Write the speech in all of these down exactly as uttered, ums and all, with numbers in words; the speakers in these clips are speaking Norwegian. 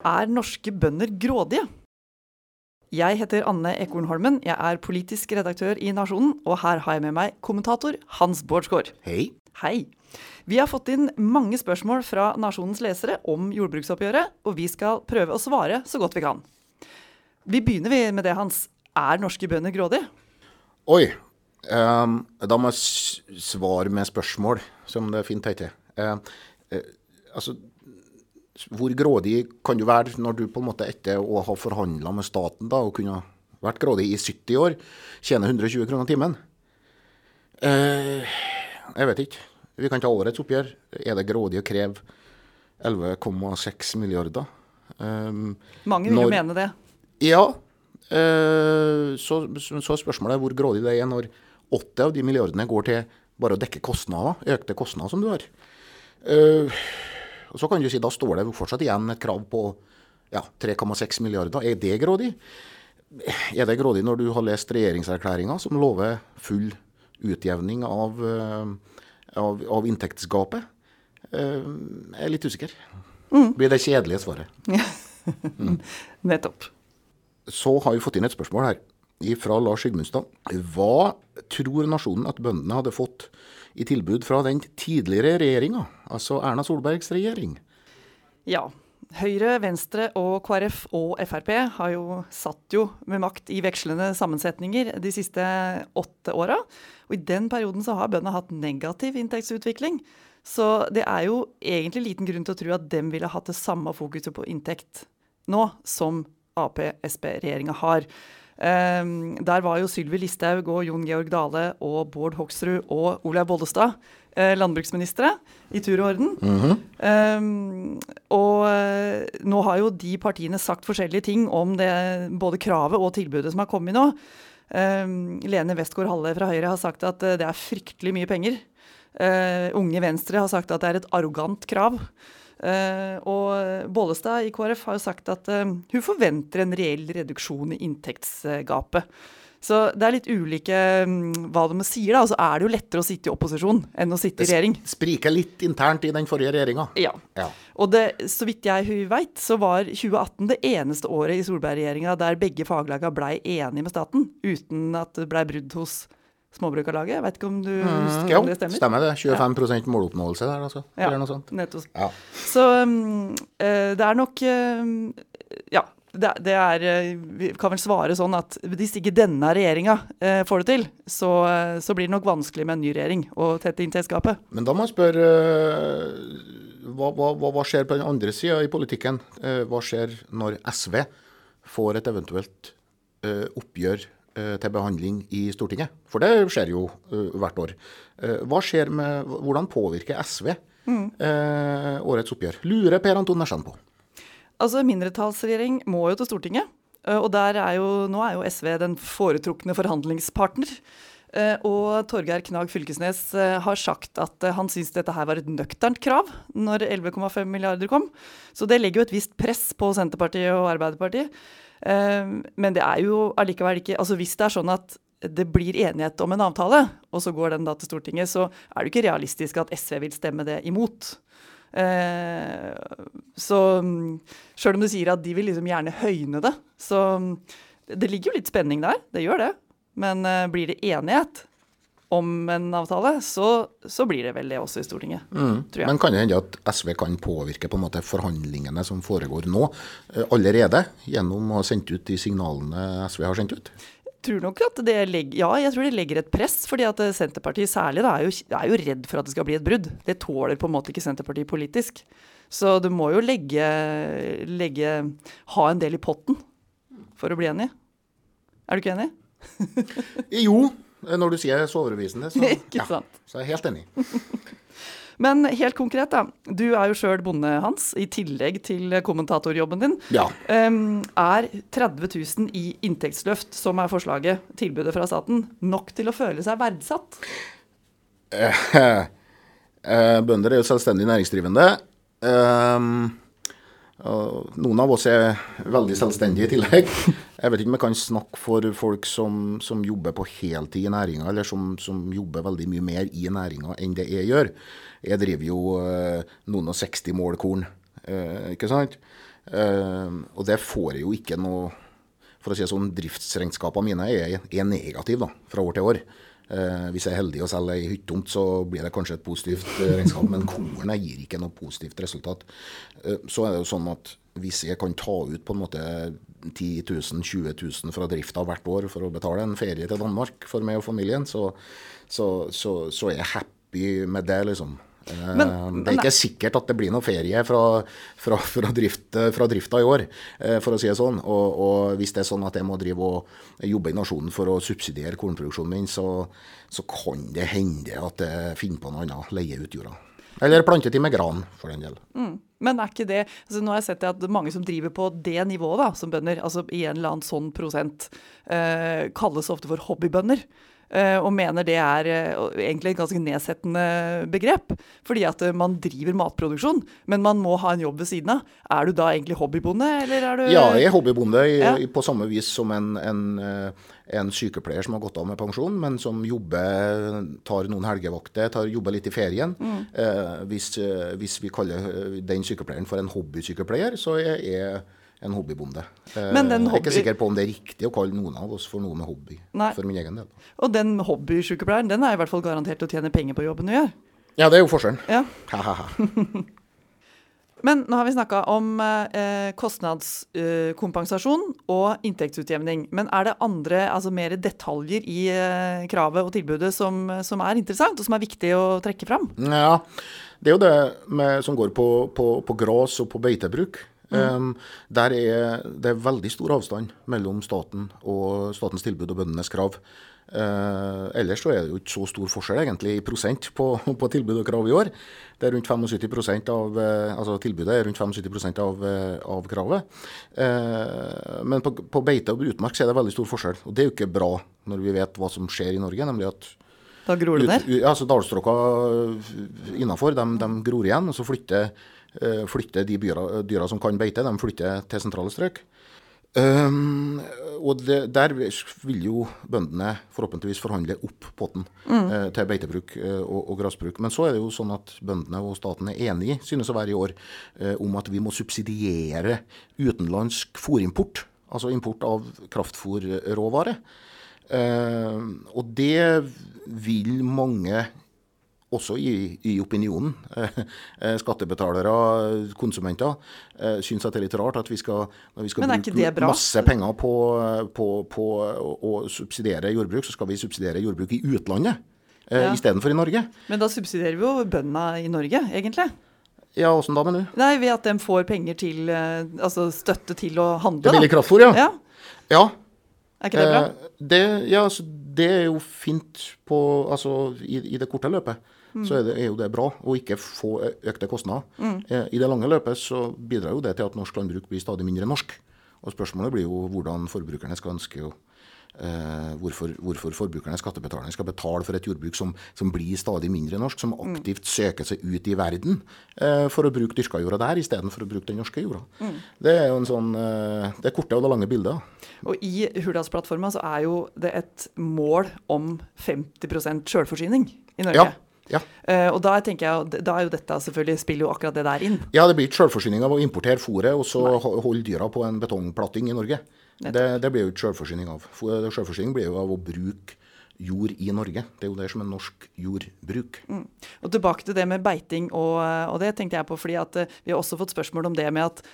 Er norske bønder grådige? Jeg heter Anne Ekornholmen, jeg er politisk redaktør i Nasjonen, og her har jeg med meg kommentator Hans Bårdsgaard. Hei. Hei. Vi har fått inn mange spørsmål fra Nasjonens lesere om jordbruksoppgjøret, og vi skal prøve å svare så godt vi kan. Vi begynner med det, Hans. Er norske bønder grådige? Oi, um, da må jeg svare med spørsmål, som det fint heter. Uh, uh, altså, hvor grådig kan du være når du på en måte etter å ha forhandlet med staten da, og kunne vært grådig i sytti år, tjener hundre og tjue kroner timen? Uh, jeg vet ikke. Vi kan ta årets oppgjør. Er det grådig å kreve elleve komma seks milliarder? Um, Mange vil når, jo mene det. Ja, uh, så, så spørsmålet er hvor grådig det er når åtte av de milliardene går til bare å dekke kostnader, økte kostnader som du har. Uh, og så kan du si, da står det fortsatt igjen et krav på ja, tre komma seks milliarder. Er det grådig? Er det grådig når du har lest regjeringserklæringen som lover full utjevning av, av, av inntektsgapet? Jeg er litt usikker. Mm. Blir det kjedelige svaret? mm. Nettopp. Så har vi fått inn et spørsmål her fra Lars Sigmundstad. Hva tror nasjonen at bøndene hadde fått i tilbud fra den tidligere regjeringen, altså Erna Solbergs regjering? Ja, Høyre, Venstre og K R F og F R P har jo satt jo med makt i vekslende sammensetninger de siste åtte årene. Og i den perioden så har bøndene hatt negativ inntektsutvikling. Så det er jo egentlig liten grunn til å tro at dem ville hatt det samme fokuset på inntekt nå som A P-S P-regjeringen har. Um, der var jo Sylvi Listhaug og Jon Georg Dale og Bård Hoksrud og Olaug Bollestad eh, landbruksministre i tur og orden. Mm-hmm. Um, og uh, nå har jo de partiene sagt forskjellige ting om det, både kravet og tilbudet som har kommet nå. Um, Lene Westgård-Halle fra Høyre har sagt at uh, det er fryktelig mye penger. Uh, Unge Venstre har sagt at det er et arrogant krav. Uh, og Bollestad i K R F har jo sagt at uh, hun forventer en reell reduksjon i inntektsgapet. Så det er litt ulike um, hva de sier da, og så er det jo lettere å sitte i opposisjon enn å sitte i regjering. Det spriker litt internt i den forrige regjeringen. Ja, ja. Og det, så vidt jeg vet, så var tjue atten det eneste året i Solberg-regjeringen der begge faglagene ble enige med staten, uten at det ble brudd hos Småbrukarlaget. Jeg vet ikke om du husker mm, om det stemmer? Stemmer det. tjuefem prosent måloppnåelse der, altså. Ja, eller noe sånt. Nettopp. Ja. Så um, det er nok, um, ja, det, det er, vi kan vel svare sånn at hvis ikke denne regjeringen uh, får det til, så, uh, så blir det nok vanskelig med en ny regjering å tette inntektsgapet. Men da må jeg spørre, uh, hva, hva, hva skjer på den andre siden i politikken? Uh, hva skjer når S V får et eventuelt uh, oppgjør til behandling i Stortinget? For det skjer jo uh, hvert år. Uh, hva skjer med, hvordan påvirker S V mm. uh, årets oppgjør? Lurer Per Anton Nærsand på. Altså, mindretallsregjering må jo til Stortinget, uh, og der er jo, nå er jo S V den foretrukne forhandlingspartner. Uh, og Torgeir Knag Fylkesnes uh, har sagt at uh, han synes dette her var et nøkternt krav når elleve komma fem milliarder kom. Så det legger jo et visst press på Senterpartiet og Arbeiderpartiet. Uh, men det er jo allikevel ikke, altså hvis det er sånn at det blir enighet om en avtale, og så går den da til Stortinget, så er det ikke realistisk at S V vil stemme det imot. Uh, så selv om du sier at de vil liksom gjerne høyne det, så det ligger jo litt spenning der, det gjør det. Men uh, blir det enighet om en avtale, så, så blir det vel det også i Stortinget, mm. tror jeg. Men kan det hende at S V kan påvirke på en måte forhandlingene som foregår nå, allerede, gjennom å ha sendt ut de signalene S V har sendt ut? Jeg tror nok at det legger, ja, jeg tror det legger et press, fordi at Senterpartiet særlig da, er, jo, er jo redd for at det skal bli et brudd. Det tåler på en måte ikke Senterpartiet politisk. Så du må jo legge, legge, ha en del i potten for å bli enig. Er du ikke enig? Jo, når du sier så overbevisende, så, ja, så er jeg helt enig. Men helt konkret da, du er jo selv bonde, Hans, i tillegg til kommentatorjobben din. Ja. Um, er tretti tusen i inntektsløft, som er forslaget, tilbudet fra staten, nok til å føle seg verdsatt? Eh, eh, bønder er jo selvstendig næringsdrivende. Um, og noen av oss er veldig selvstendige i tillegg. Jeg vet ikke om jeg kan snakke for folk som, som jobber på heltid i næringen, eller som, som jobber veldig mye mer i næringen enn det jeg gjør. Jeg driver jo uh, noen og seksti mål korn, uh, ikke sant? Uh, og det får jeg jo ikke noe, for å si sånn, driftsregnskapene mine er, er negativ da, fra år til år. Uh, hvis jeg er heldig og selger i hyttetomt, så blir det kanskje et positivt uh, regnskap, men kornet gir ikke noe positivt resultat. Uh, så er det jo sånn at hvis jeg kan ta ut på en måte ti tusen, tjue tusen fra drifta hvert år for å betale en ferie til Danmark for meg og familien, så, så, så, så er jeg happy med det, liksom. Men, uh, det er ikke men, sikkert at det blir noe ferie fra, fra, fra, drift, fra drifta i år, uh, for å si det sånn. Og, og hvis det er sånn at jeg må drive og jobbe i nasjonen for å subsidiere kornproduksjonen min, så, så kan det hende at jeg finner på noe annet, leie ut jorda. Eller plantet i med gran, for den del. Mm. Men er ikke det, altså nå har jeg sett at mange som driver på det nivået da, som bønder, altså i en eller annen sånn prosent, uh, kalles ofte for hobbybønder. Uh, og mener det er uh, egentlig et ganske nedsettende begrep, fordi at uh, man driver matproduksjon, men man må ha en jobb ved siden av. Er du da egentlig hobbybonde, eller er du... Ja, jeg er hobbybonde i, ja. i, på samme vis som en, en, en sykepleier som har gått av med pensjon, men som jobber, tar noen helgevakter, tar, jobber litt i ferien. Mm. Uh, hvis, uh, hvis vi kaller den sykepleieren for en hobbysykepleier, så er jeg en hobbybonde. Men den hobby... Jeg er ikke sikker på om det er riktig å kalle noen av oss for noe med hobby. Nei. For min egen del. Og den hobbysykepleieren, den er i hvert fall garantert å tjene penger på jobben du gjør. Ja, det er jo forskjellen. Ja. Ha, ha, ha. Men nå har vi snakket om eh, kostnadskompensasjon eh, og inntektsutjevning. Men er det andre, altså mer detaljer i eh, kravet og tilbudet som, som er interessant, og som er viktig å trekke fram? Ja, det er jo det med, som går på, på, på gras og på beitebruk. Mm. Um, der er det er veldig stor avstand mellom staten og statens tilbud og bøndenes krav. Uh, ellers så er det jo ikke så stor forskjell egentlig i prosent på, på tilbud og krav i år. Det er rundt syttifem prosent av, uh, altså tilbudet er rundt syttifem prosent av, uh, av kravet. Uh, men på, på beite og utmark så er det veldig stor forskjell, og det er jo ikke bra når vi vet hva som skjer i Norge, nemlig at da gror det der? Ja, altså dalstråka innenfor, de, de gror igjen, og så flytter flytte de dyra, dyra som kan beite, de flytter til sentrale strøk. Um, og det, der vil jo bøndene forhåpentligvis forhandle opp potten mm. uh, til beitebruk uh, og, og grasbruk. Men så er det jo sånn at bøndene og staten er enige, synes å være i år, uh, om at vi må subsidiere utenlandsk fôrimport, altså import av kraftfôrråvare. Uh, og det vil mange også i, i opinionen, eh, skattebetalere, konsumenter, eh, synes at det er litt rart at vi skal, når vi skal bruke masse penger på, på, på å, å subsidiere jordbruk, så skal vi subsidiere jordbruk i utlandet, eh, ja. I stedet for i Norge. Men da subsidierer vi jo bøndene i Norge, egentlig. Ja, hvordan da, mener du? Nei, ved at de får penger til, altså støtte til å handle. Det er billig kraftfôr, ja. Ja. Ja. Er ikke det bra? Eh, det, ja, altså, det er jo fint på, altså, i, i det korte løpet. Mm. Så er, det, er jo det bra å ikke få økte kostnader. Mm. Eh, I det lange løpet så bidrar jo det til at norsk landbruk blir stadig mindre norsk. Og spørsmålet blir jo hvordan forbrukerne skal ønske å, eh, hvorfor, hvorfor forbrukerne, skattebetalerne, skal betale for et jordbruk som, som blir stadig mindre norsk, som aktivt mm. søker seg ut i verden eh, for å bruke dyrka jorda der, i stedet for å bruke den norske jorda. Mm. Det er jo en sånn, eh, det er korte og det lange bildet. Og i Hurdalsplattformen så er jo det et mål om femti prosent selvforsyning i Norge. Ja. Ja. Uh, og da tenker jeg, da er jo dette selvfølgelig, spiller jo akkurat det der inn. Ja, det blir ikke selvforsyning av å importere fôret og så holde dyra på en betongplatting i Norge. Det, det blir jo ikke selvforsyning av. Selvforsyning blir jo av å bruke jord i Norge. Det er jo det som er norsk jordbruk. Mm. Og tilbake til det med beiting, og, og det tenkte jeg på, fordi at uh, vi har også fått spørsmål om det med at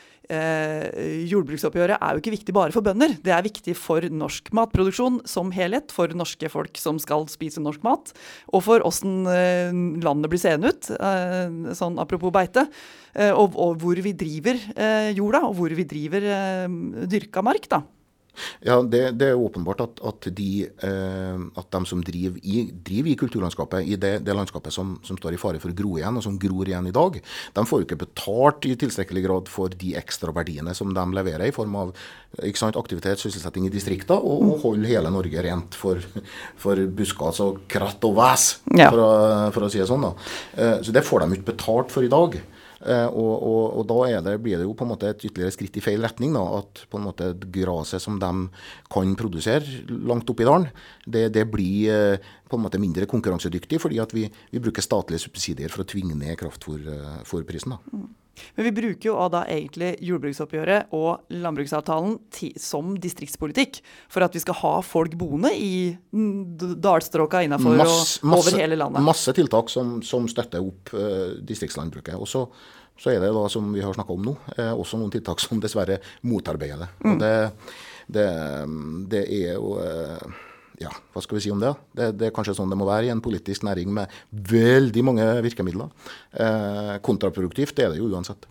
uh, jordbruksoppgjøret er jo ikke viktig bare for bønder. Det er viktig for norsk matproduksjon som helhet, for norske folk som skal spise norsk mat, og for hvordan uh, landet blir seende ut, uh, sånn apropos beite, uh, og, og hvor vi driver uh, jorda, og hvor vi driver uh, dyrka mark, da. Ja, det, det er åpenbart at, at, de, eh, at de som driver i, driver i kulturlandskapet, i det, det landskapet som, som står i fare for å gro igjen, og som gror igjen i dag, de får jo ikke betalt i tilstrekkelig grad for de ekstra verdiene som de leverer i form av, ikke sant, aktivitet, sysselsetting i distrikter, og, og holde hele Norge rent for, for buskas og kratt og væs, ja. for, å, for å si det sånn da. Eh, så det får de ikke betalt for i dag. Uh, og, og, og da er det, blir det jo på en måte et ytterligere skritt i feil retning da, at på en måte graset som de kan produsere langt opp i dalen, det, det blir uh, på en måte mindre konkurransedyktig, fordi at vi, vi bruker statlige subsidier for å tvinge ned kraftfôrprisen da. Mm. Men vi bruker jo da egentlig jordbruksoppgjøret og landbruksavtalen til, som distriktspolitikk, for at vi skal ha folk boende i dalstråka innenfor masse, og over hele landet. Masse tiltak som, som støtter opp uh, distriktslandbruket. Og så, så er det da, som vi har snakket om nå, uh, også noen tiltak som dessverre motarbeider det. Mm. Og det, det, det er jo... Uh, Ja, hva skal vi si om det? det? Det er kanskje sånn det må være i en politisk næring med veldig mange virkemidler. Eh, kontraproduktivt det er det jo uansett.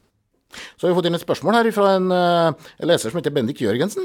Så har vi fått inn et spørsmål her fra en, en leser som heter Bendik Jørgensen.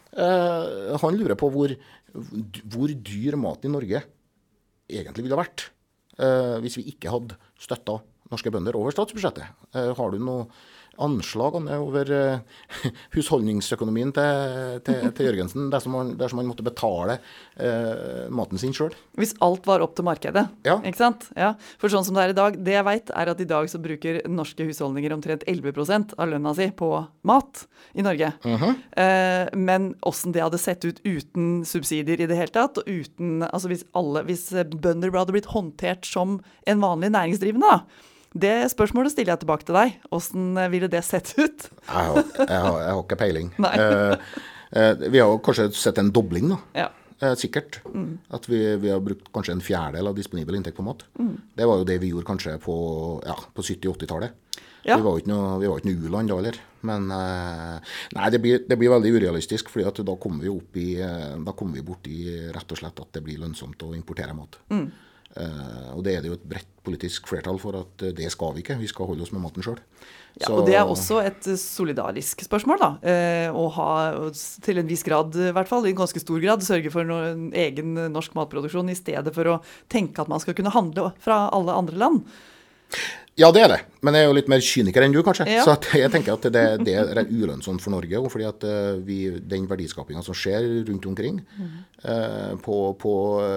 Eh, han lurer på hvor, hvor dyr mat i Norge egentlig ville vært eh, hvis vi ikke hadde støttet norske bønder over statsbudsjettet. Eh, har du noe anslag over uh, husholdningsøkonomien til, til, til Jørgensen, dersom man, dersom man måtte betale uh, maten sin selv? Hvis alt var opp til markedet, ja. Ikke sant? Ja. For sånn som det er i dag, det jeg vet er at i dag så bruker norske husholdninger omtrent elleve prosent av lønna si på mat i Norge. Uh-huh. Uh, men hvordan det hadde sett ut uten subsidier i det hele tatt, og uten, altså hvis, alle, hvis bønder hadde blitt håndtert som en vanlig næringsdrivende da, det spørsmålet stiller jeg tilbake til deg. Hvordan ville det sett ut? jeg, har, jeg, har, jeg har ikke peiling. eh, eh, vi har kanskje sett en dobling da. Ja. Eh, sikkert. Mm. At vi, vi har brukt kanskje en fjerdedel av disponibel inntekt på mat. Mm. Det var jo det vi gjorde kanskje på, ja, på sytti-åtti-tallet. Ja. Vi var jo ikke noe, vi var ikke noe u-land da, eller? Men eh, nei, det blir, det blir veldig urealistisk, fordi at da kommer vi opp i, da kommer vi bort i rett og slett at det blir lønnsomt å importere mat. Mm. Uh, og det er det jo et bredt politisk flertall for at uh, det skal vi ikke. Vi skal holde oss med maten selv. Ja, og det er også et solidarisk spørsmål da. Uh, å ha til en viss grad, i hvert fall i en ganske stor grad, sørge for en egen norsk matproduksjon i stedet for å tenke at man skal kunne handle fra alle andre land. Ja, det er det. Men jeg er jo litt mer kyniker enn du, kanskje. Ja. Så at jeg tenker at det, det er ulønnsomt for Norge, fordi at vi, den verdiskapingen som skjer rundt omkring, mm. eh, på, på,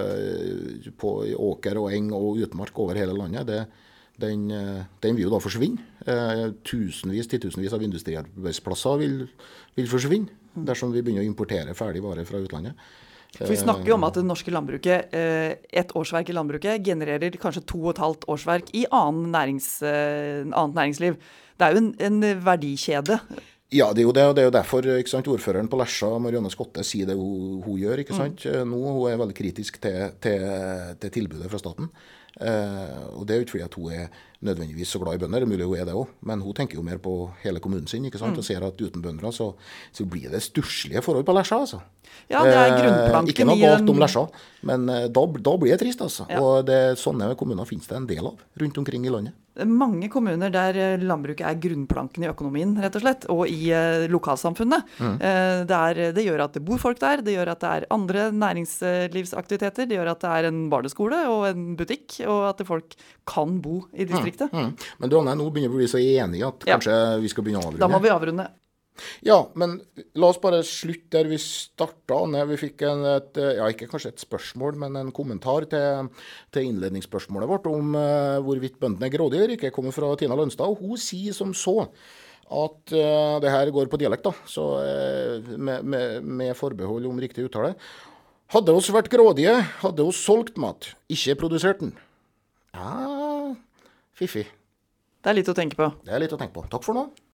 på åker og eng og utmark over hele landet, det, den, den vil jo da forsvinne. Eh, tusenvis, titusenvis av industriarbeidsplasser vil, vil forsvinne, mm. dersom vi begynner å importere ferdig varer fra utlandet. For vi snakker jo om at det norske landbruket, et årsverk i landbruket, genererer kanskje to og et halvt årsverk i annen nærings, annet næringsliv. Det er jo en, en verdikjede. Ja, det er jo det, og det er jo derfor ikke sant, ordføreren på Lesja, Marianne Skotte, sier det hun, hun gjør. Ikke sant? Mm. Nå hun er veldig kritisk til, til, til tilbudet fra staten. Eh, og det er jo ikke fordi at hun er nødvendigvis så glad i bønder, det er mulig hun er det også, men hun tenker jo mer på hele kommunen sin, ikke sant, mm. og ser at uten bønder så, så blir det stusslige forhold på Lesja, altså. Ja, det er grunnplanken. Eh, ikke noe galt om Lesja, men eh, da, da blir det trist, altså. Ja. Og det, sånne kommuner finnes det en del av rundt omkring i landet. Mange kommuner der landbruket er grunnplanken i økonomien, rett og slett, og i eh, lokalsamfunnet. Mm. Eh, det, er, det gjør at det bor folk der, det gjør at det er andre næringslivsaktiviteter, det gjør at det er en barneskole og en butikk, og at folk kan bo i distriktet. Mm. Mm. Men du, Anne, nå begynner vi å bli så enige at kanskje ja. vi skal begynne å avrunde. Da må vi avrunde. Ja, men la oss bare slutte der vi startet. Vi fikk en, et, ja, ikke kanskje et spørsmål, men en kommentar til, til innledningsspørsmålet vårt om uh, hvorvidt bøndene er grådige eller ikke, kommer fra Tina Lønstad, og hun sier som så at uh, det her går på dialekt da, så uh, med, med, med forbehold om riktig uttale. Hadde oss vært grådige, hadde oss solgt mat, ikke produsert den. Ja, fiffig. Det er litt å tenke på. Det er litt å tenke på. Takk for nå.